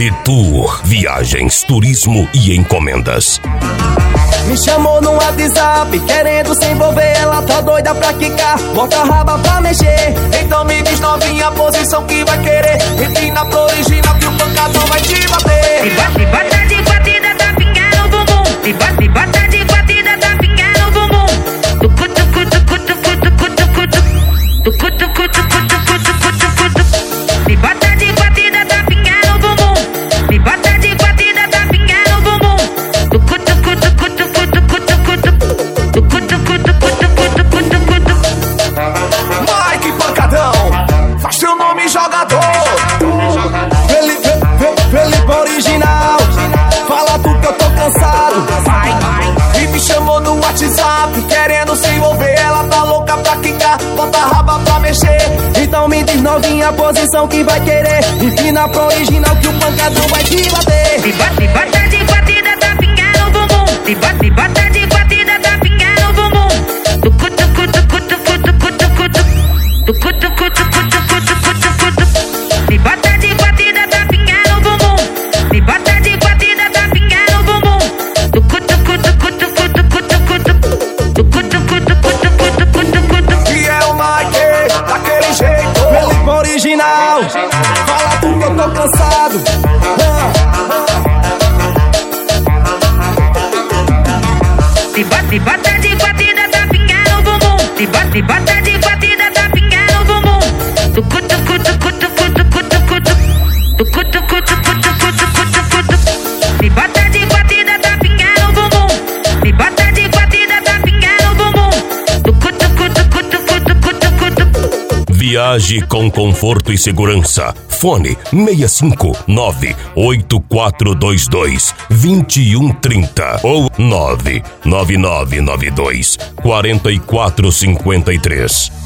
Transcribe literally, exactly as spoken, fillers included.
Aretour Viagens, Turismo e Encomendas. Me chamou no WhatsApp, querendo se envolver, ela tá doida pra quicar, bota a raba pra mexer. Então me diz novinha a posição que vai querer, empina pro original que o pancadão vai te bater. Se bate, bota de batida, tá pingando o bumbum. Se bate, bota de batida, tá pingando o bumbum. Tucu, tucu, tucu, tucu, tucu, tucu, tucu, tucu, tucu, tucu, tucu, tucu. Se bota de batida, tá pingando o bumbum. Se bota de batida, tá pingando o bumbum. Tucu, tucu, tucu, tucu, tucu, tucu, tucu, tucu, tucu, tucu, tucu, tucu. Mike Pancadão, faz teu nome jogador. Felipe, Felipe original, fala tu que eu tô cansado. E me chamou no WhatsApp, querendo se envolver, ela tá louca pra quicar, bota a raba pra mexer. Então me diz novinha a posição que vai querer, empina pro original que o pancadão vai te bater. Se bate, bota de batida, tá pingando o bumbum. Se bate, bota de batida, tá pingando o bumbum. Tucu, tucu, tucu, tucu, tucu, tucu, tucu, tucu, tucu, tucu, tucu, tucu, tucu. Se bota de batida, tá pingando o bumbum. Se bota de batida, tá pingando o bumbum. Tucu, tucu, tucu, tucu, tucu, tucu, tucu, tucu, tucu, tucu, tucu, tucu, tucu. Que é o Mike, daquele jeito. Felipe original, fala tu que eu tô cansado. Se bate, bota de batida, tá pingando o bumbum. Se bate, bota de batida, tá pingando o bumbum. Tucu, tucu, tucu, tucu, tucu, tucu, tucu, tucu, tucu, tucu, tucu, tucu, tucu. Se bota de batida, tá pingando o bumbum. Se bota de batida, tá pingando o bumbum. Tucu, tucu, tucu, tucu, tucu, tucu, tucu. Viaje com conforto e segurança. Fone seis cinco nove oito quatro dois dois dois um três zero ou nove nove nove nove dois quatro quatro cinco três.